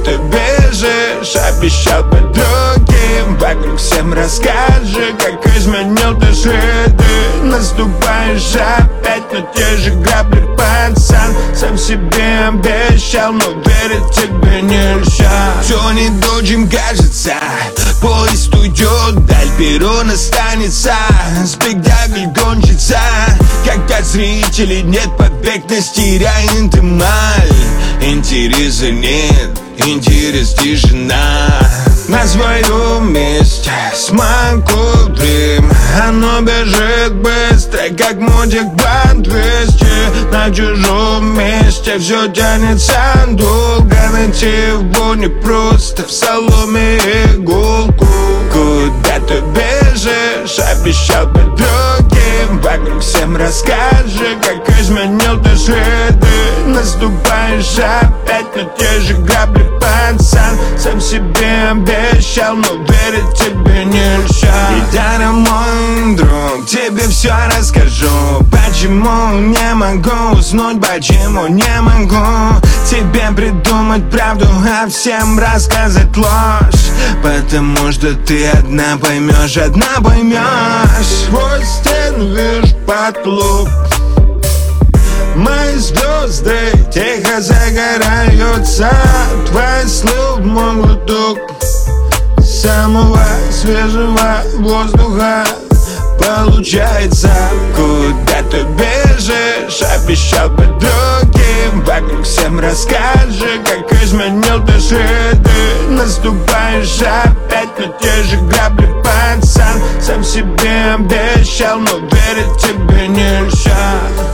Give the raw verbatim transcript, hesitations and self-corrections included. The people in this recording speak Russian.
ты бежишь, обещал подруге, вокруг всем расскажи, как изменил ты следы. Наступаешь опять на те же грабли, пацан. Сам себе обещал, но верить тебе нельзя. Все недолгим кажется, поезд уйдет, даль перрон останется, спектакль кончится. Когда зрителей нет, поверхность теряет эмаль. Интереса нет, интерес тишина. На своем месте смогу дрим. Оно бежит быстро, как мотик по двести. На чужом месте все тянется долго. Найти в будни просто в соломе иголку. Куда ты бежишь, обещал подруге, вокруг всем расскажи, как изменил ты следы. Наступаешь опять на те же грабли, пацан. Сам себе обещал, но верить тебе нельзя. И да, мой друг, тебе все расскажу. Почему не могу уснуть, почему не могу тебе придумать правду, а всем рассказать ложь. Потому что ты одна поймешь, одна поймешь. Твой стен вижу потолок, мои звезды тихо загораются. Твои слов мой глоток самого свежего воздуха получается. Куда ты бежишь, обещал подруге, вокруг всем расскажи, как изменил ты следы. Наступаешь опять на те же грабли, пацан. Сам себе обещал, но верить тебе нельзя.